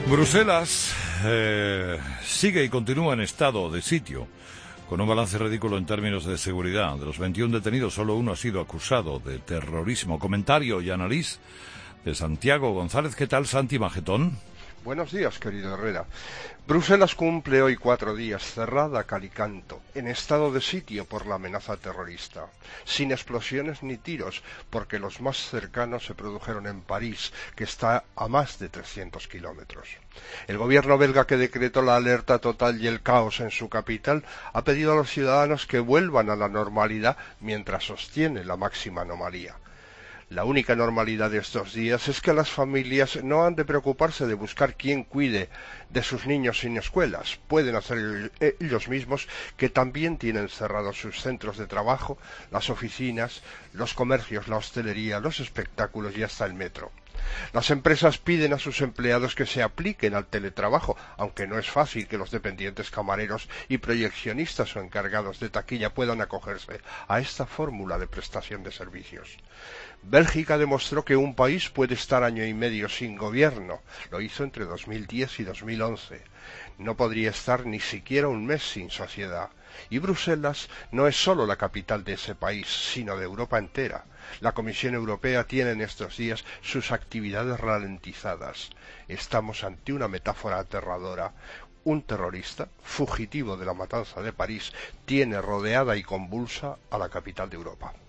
Bruselas sigue y continúa en estado de sitio, con un balance ridículo en términos de seguridad. De los 21 detenidos, solo uno ha sido acusado de terrorismo. Comentario y análisis de Santiago González. ¿Qué tal, Santi Magetón? Buenos días, querido Herrera. Bruselas cumple hoy 4 días cerrada a cal y canto, en estado de sitio por la amenaza terrorista, sin explosiones ni tiros, porque los más cercanos se produjeron en París, que está a más de 300 kilómetros. El gobierno belga, que decretó la alerta total y el caos en su capital, ha pedido a los ciudadanos que vuelvan a la normalidad mientras sostiene la máxima anomalía. La única normalidad de estos días es que las familias no han de preocuparse de buscar quién cuide de sus niños sin escuelas. Pueden hacer ellos mismos, que también tienen cerrados sus centros de trabajo, las oficinas, los comercios, la hostelería, los espectáculos y hasta el metro. Las empresas piden a sus empleados que se apliquen al teletrabajo, aunque no es fácil que los dependientes camareros y proyeccionistas o encargados de taquilla puedan acogerse a esta fórmula de prestación de servicios. Bélgica demostró que un país puede estar año y medio sin gobierno. Lo hizo entre 2010 y 2011. No podría estar ni siquiera un mes sin sociedad. Y Bruselas no es solo la capital de ese país, sino de Europa entera. La Comisión Europea tiene en estos días sus actividades ralentizadas. Estamos ante una metáfora aterradora. Un terrorista, fugitivo de la matanza de París, tiene rodeada y convulsa a la capital de Europa.